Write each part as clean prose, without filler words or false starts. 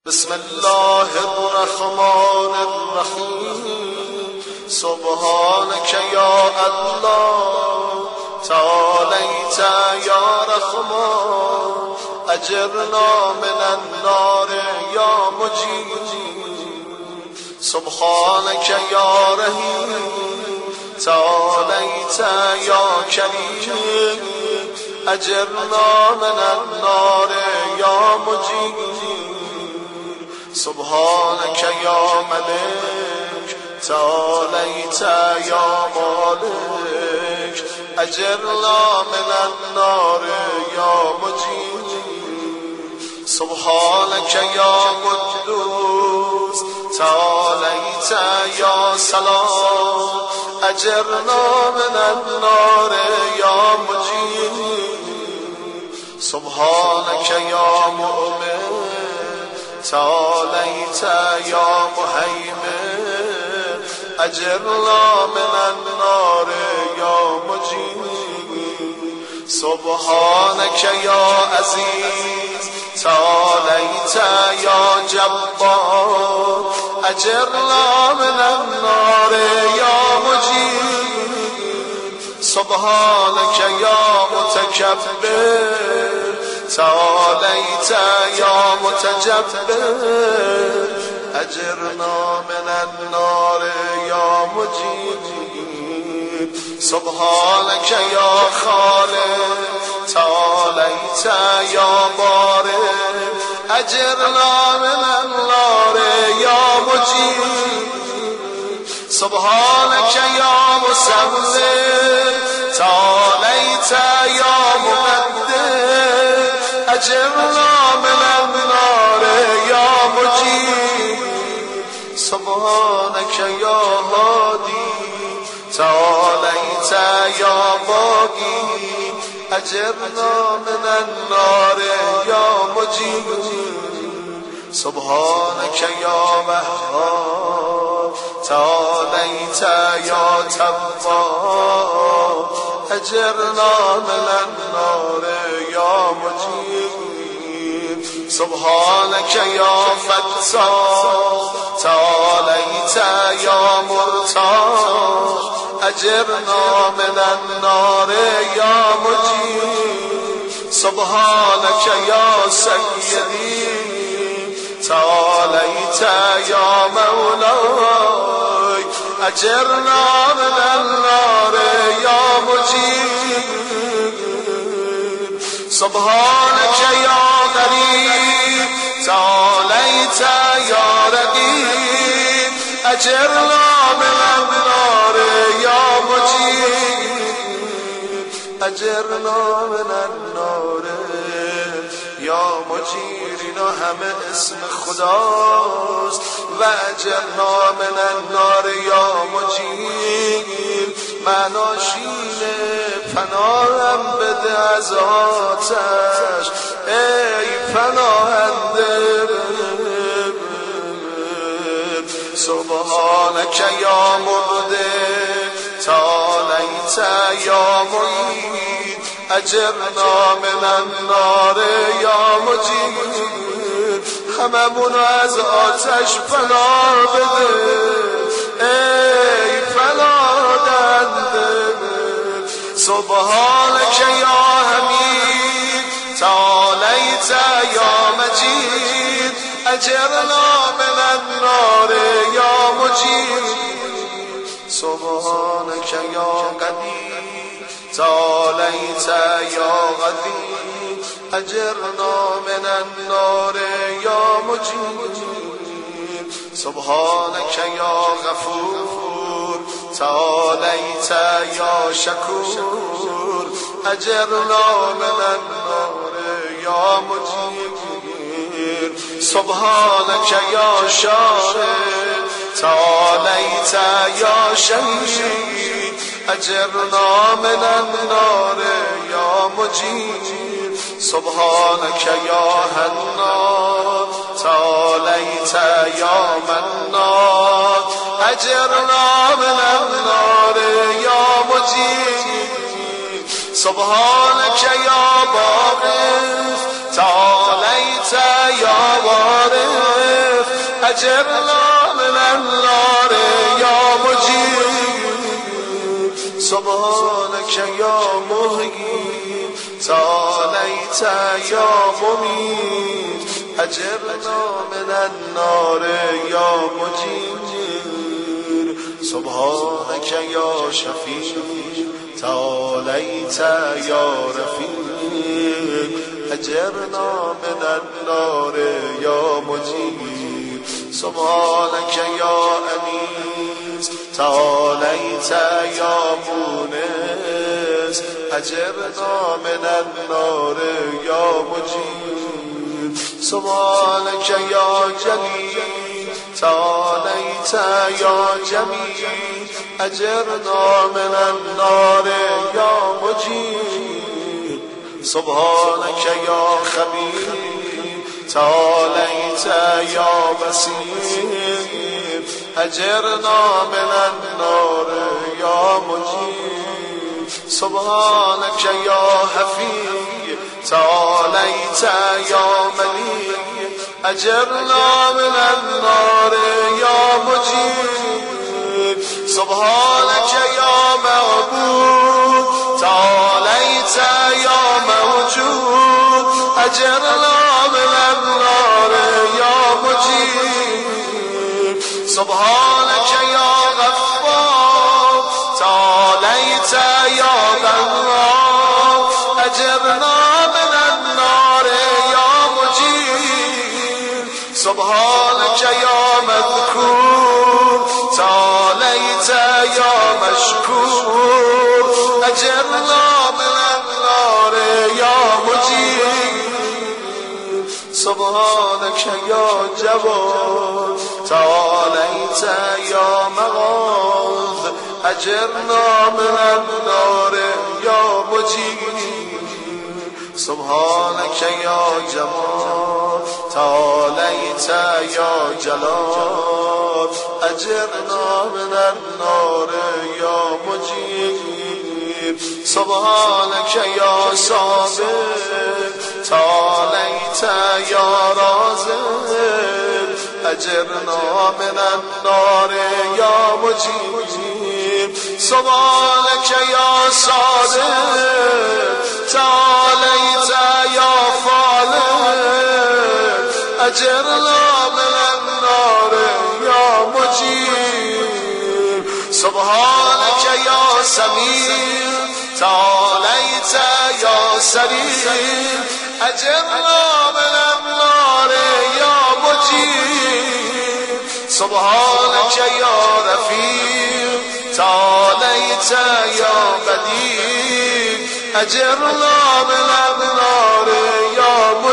بسم الله الرحمن الرحیم. سبحانك یا الله تعالیت یا رحمان، اجرنا من النار یا مجید. سبحانك یا رحیم تعالیت یا کریم، اجرنا من النار یا مجید. سبحانك یا ملک تعالیت یا مالک، اجرنا من النار یا مجید. سبحانك یا قدوس تعالیت یا سلام، اجرنا من النار یا مجید. سبحانك یا مؤمن تعالیت یا مهیمن، اجرنا من النار یا مجید. سبحانك یا عزیز تعالیت یا جبار، اجرنا من النار یا مجید. سبحانك یا متکبر تعالیت یا متجبر، اجرنا من النار یا مجید. سبحانك یا خالق تعالیت یا بارئ، اجرنا من النار یا مجید. سبحانك یا مصور تعالیت یا مقدر، اجرنا من النار یا مجید. سبحانك یا هادی تعالیت یا باقی، اجرنا من النار یا مجید. سبحانك یا وهاب تعالیت یا تواب، اجرنا من النار یا مجید. سبحانك یا فتاح تعالیت یا مرتاح، اجرنا من النار یا مجید. سبحانك یا سیدی تعالیت یا مولاي، اجرنا من النار یا مجید. سبحانك یا قریب تعالیت یا رقیب، اجرنا من النار یا مجید. اجرنا من النار یا مجید. اینا همه اسم خداست. و اجرنا من النار یا مجید معناش اینه پناهم بده از آتش ای پناهنده. سبحانك یا مبدع تعالیت یا معید، اجرنا من النار یا مجید. هممون از آتش پناه بده ای پناهنده. سبحانك یا حمید تعالیت یا مجید، اجرنا من النار یا مجید. سبحانك یا قدیر تعالیت یا قدیر، اجرنا من النار یا مجید. سبحانك یا غفور تعالیت یا شکور، اجرنا من النار یا مجید. سبحانك یا شاهد تعالیت یا شهید، اجرنا من النار یا مجید. سبحانك یا حنان تعالیت یا منان، اجرنا من النار یا مجید. سبحانك یا باقی تعالیت یا وارث، أجرنا من النار يا مجيب سبحانك يا محيي تعاليت يا مميت أجرنا من النار يا مجير سبحانك يا شفيع تعاليت يا رفيق أجرنا من النار يا مجير سبحانك يا أنيس تعاليت يا مونس أجرنا من النار يا مجير سبحانك يا جليل تعاليت يا جميل أجرنا من النار يا مجير سبحانك يا خبير تعاليت يا بصير أجرنا من النار يا مجير سبحانك يا حفيظ تعاليت يا مليك أجرنا من النار يا مجير سبحانك يا معبود تعاليت يا موجود أجرنا من النار يا مجير سبحانك يا غفار تعاليت يا غفار أجرنا من النار يا مجير سبحانك يا مذكور تعاليت يا مشكور أجرنا من النار يا مجير سبحانك يا جواد تعاليت يا مغاث أجرنا من النار يا مجير سبحانك يا جمال تعاليت يا جلال أجرنا من النار يا مجير سبحانك يا صابر تعاليت يا رازق أجرنا من النار يا مجير سبحانك يا صادق تعاليت يا فالق أجرنا من النار يا مجير سبحانك يا سميع تعاليت يا سريع أجرنا من النار يا مجير سبحانك يا رفيق تعاليت يا بديع أجرنا من النار يا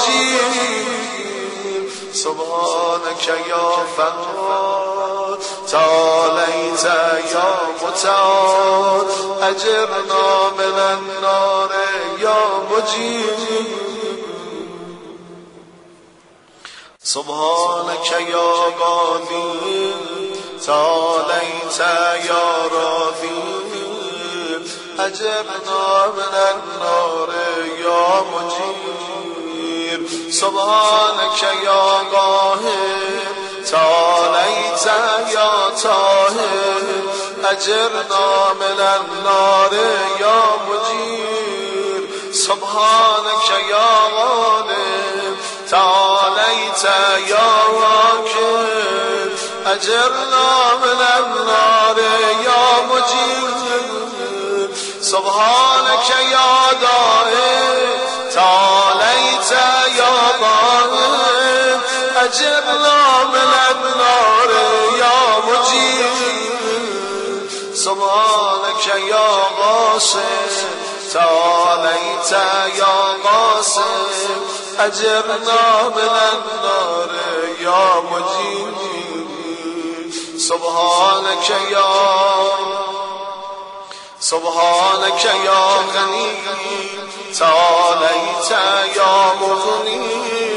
مجير سبحانك يا فقاد تعاليت يا متعال أجرنا من النار يا مجير سبحانك يا غني تعاليت يا رفيق أجرنا من النار يا مجير سبحانك يا قاهر تعاليت يا طاهر أجرنا من النار يا مجير سبحانك يا غالب تعاليت يا واكب أجرنا من النار يا مجير سبحانك يا دائم تعاليت يا ضامن أجرنا من النار يا مجير سبحانك يا غاصب تعاليت يا غاصب أجرنا من النار يا مجير سبحانك يا غني تعاليت يا مغني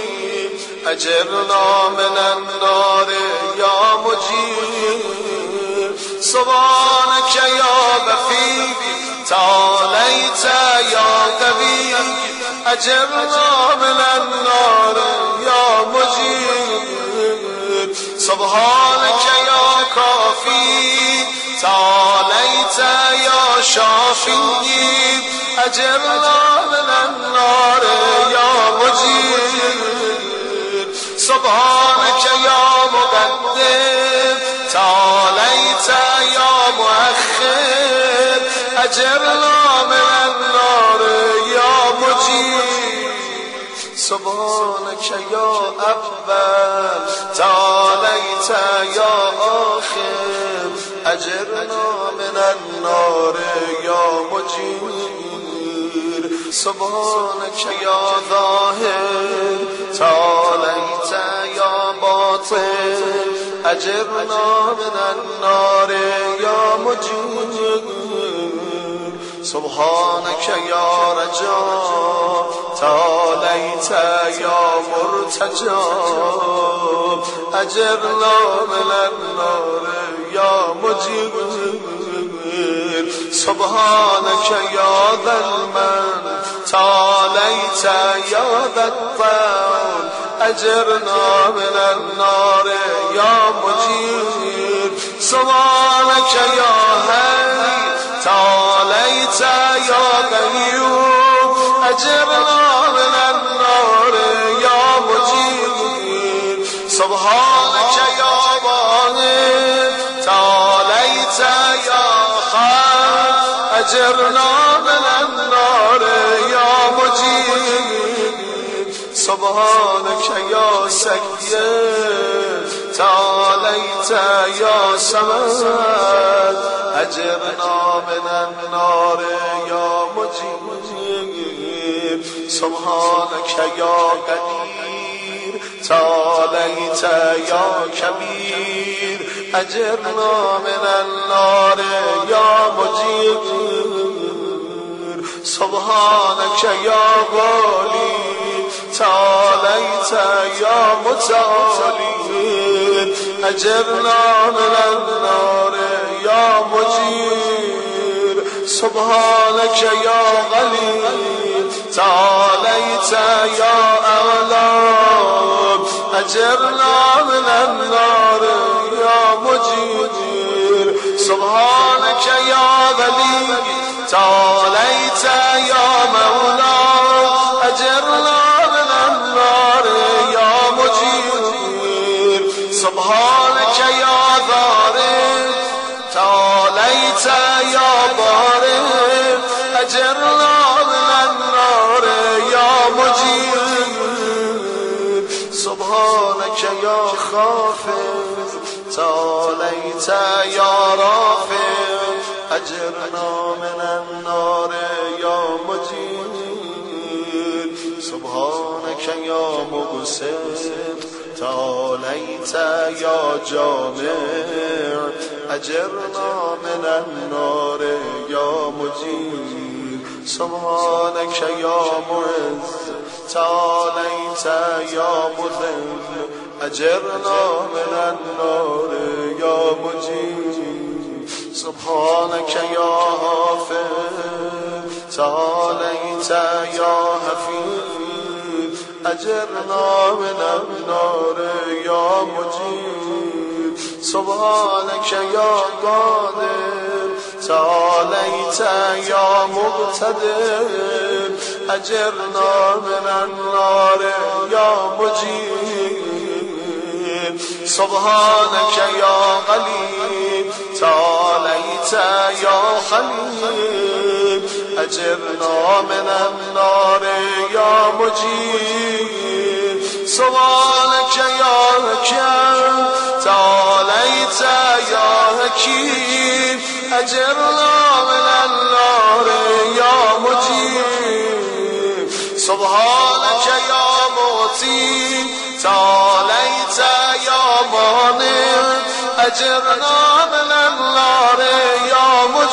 أجرنا من النار يا مجير سبحانك يا بفي تعاليت يا قوي أجرنا من النار يا مجير سبحانك يا كافي تعاليت يا شافي أجرنا من النار يا مجير سبحانك يا مقدم تعاليت يا مؤخر أجرنا من النار يا مجير سبحانك يا أول تعاليت يا آخر أجرنا من النار يا مجير سبحانك يا ظاهر تعاليت يا باطن أجرنا من النار يا مجير سبحانك يا رجاء تعاليت يا مرتجى أجرنا من النار يا مجير سبحانك يا ذا المن تعاليت يا ذا الطول أجرنا من النار يا مجير سبحانك يا هادي تعاليت يا قيوم أجرنا من النار يا مجير سبحانك يا واحد تعاليت يا خالق أجرنا من النار يا مجير سبحانك يا سيد تعاليت يا سمد أجرنا من النار يا مجير سبحانك يا قدير تعاليت يا كبير أجرنا من النار يا مجير سبحانك يا غالي تعاليت يا متعالي أجرنا من النار يا مجير سبحانك يا غني تعاليت يا أغلب أجرنا من النار يا مجير سبحانك يا غني تعاليت يا مولا أجرنا من النار يا مجير سبحانك يا ضارب تعاليت يا ضارب أجرنا من النار يا مجير سبحانك يا خافض تعاليت يا رافع أجرنا من النار يا مجير سبحانك يا مقسم تعاليت يا جامع أجرنا من النار يا مجير سبحانك يا معز تعاليت يا مذل أجرنا من النار يا مجير سبحانك يا حافظ تعاليت يا حفيظ أجرنا من النار يا مجير سبحانك يا قادر تعاليت يا مقتدر أجرنا من النار يا مجير سبحانك يا قليل تعاليت يا خليل أجرنا من النار يا مجير سبحانك يا حكيم تعاليت يا حكيم أجرنا من النار يا مجير سبحانك يا معطي تعاليت يا مانع أجرنا من النار يا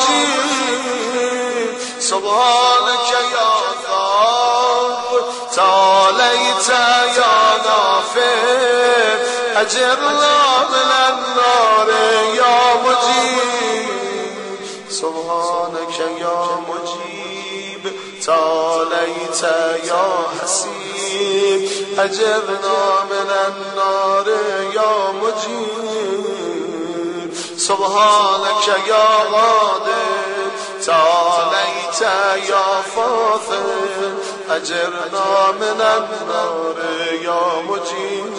مجير سبحانك يا غفور تعاليت يا غافر أجرنا من النار يا مجير سبحانك يا مجيب تعاليت يا حسيب أجرنا من النار يا مجيب سبحانك يا قادر تعاليت يا فاضل أجرنا من النار يا مجيب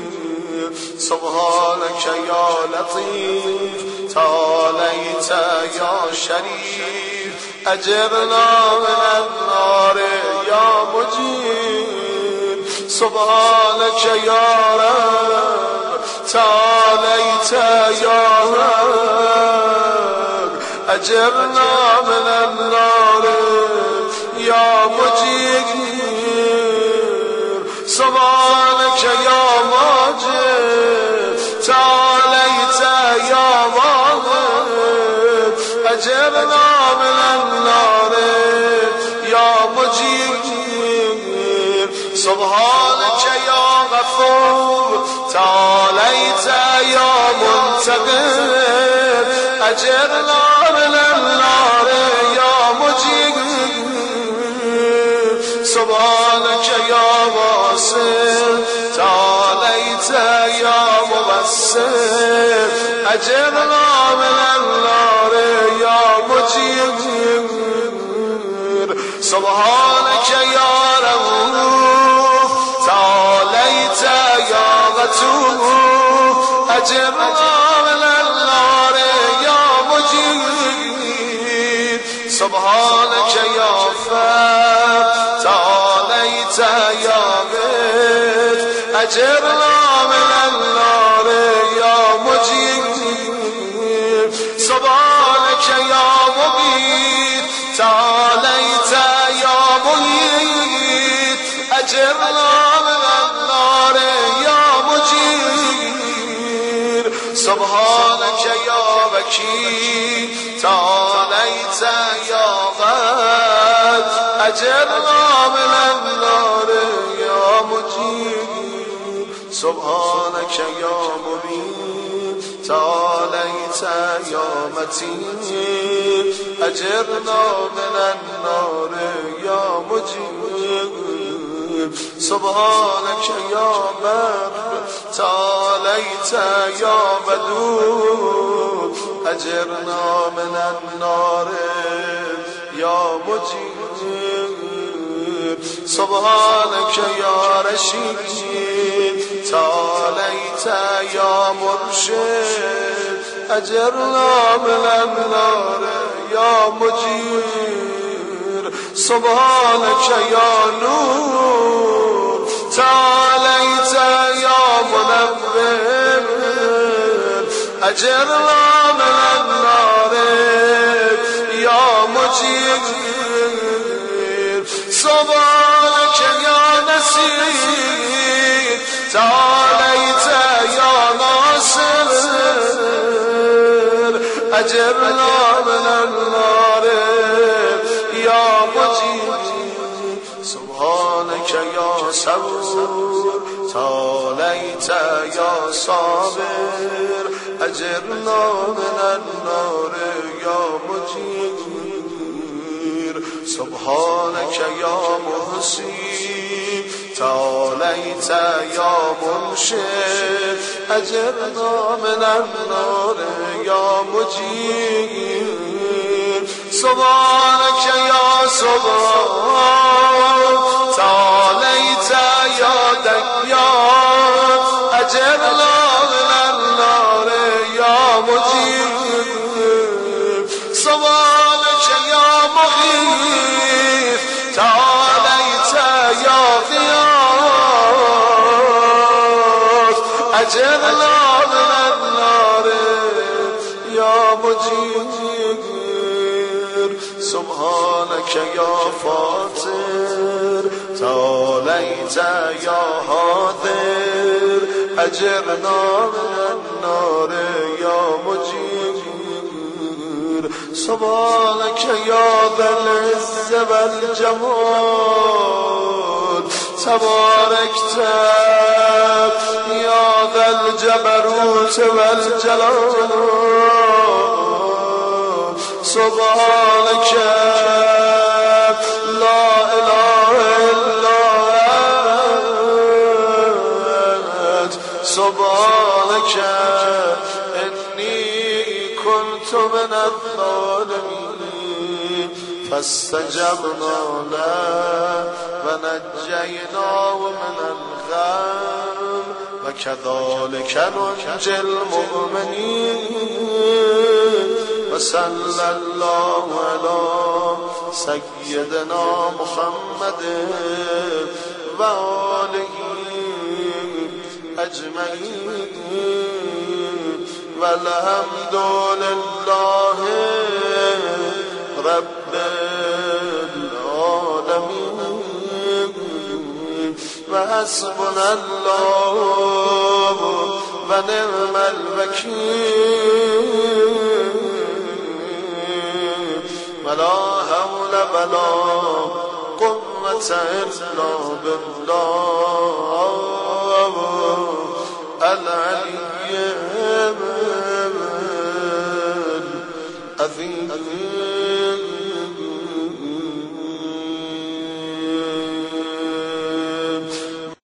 سبحانك يا لطيف تعاليت يا شريف أجرنا من النار يا مجيب سبحانك يا رب تعاليت يا رب أجرنا من النار يا مجيب سبحانك يا ماجد تعاليت يا واحد أجرنا من النار يا مجيب سبحانك يا غفور تعاليت يا منتقم أجرنا من النار يا مجيب سبحانك يا واصل تعاليت يا مبصر أجرنا من النار يا مجيب سبحانك يا رؤوف تعاليت يا غتوب أجرنا من النار يا مجيب سبحانك يا فر تعاليت يا غيث أجرنا من النار يا مجيب سبحانك يا مبيت تعاليت يا مهيت أجرنا من النار يا مجيب سبحانك يا وكيل تعاليت يا غد أجرنا من النار يا مجيب سبحانك يا مبين تعاليت يا متين أجرنا من النار يا مجيب سبحانك يا بر تعاليت يا بدود أجرنا من النار يا مجيب سبحانك يا رشيد تعاليت يا مرشد أجرنا من النار يا مجير سبحانك يا نور تعاليت يا منور أجرنا من النار يا مجير سبحانك يا نسير تعاليت يا ناصر أجرنا من النار يا مجيب سبحانك يا صبور تعاليت يا صابر أجرنا من النار يا مجيب سبحانك يا محسن تعاليت يا منشد أجرنا من النار يا مجيب سبحانك يا سبحان تعاليت يا ديان أجرنا من النار يا مجيب سبحانك يا مغيث تعاليت يا غياث أجرنا من النار يا مجيب سبحانك يا فاطر تعاليت يا حاضر أجرنا من النار يا مجيب سبحانك يا ذا العز والجمال تباركت يا ذا الجبروت والجلال سبحانك لا إله إلا أنت سبحانك إني من الظالمين فاستجبنا له ونجيناه من الغم وكذلك ننجي المؤمنين وصلى الله على سيدنا محمد وآله أجمعين والحمد لله رب العالمين وحسبنا الله ونعم الوكيل ولا حول ولا قوة إلا بالله العلي العظيم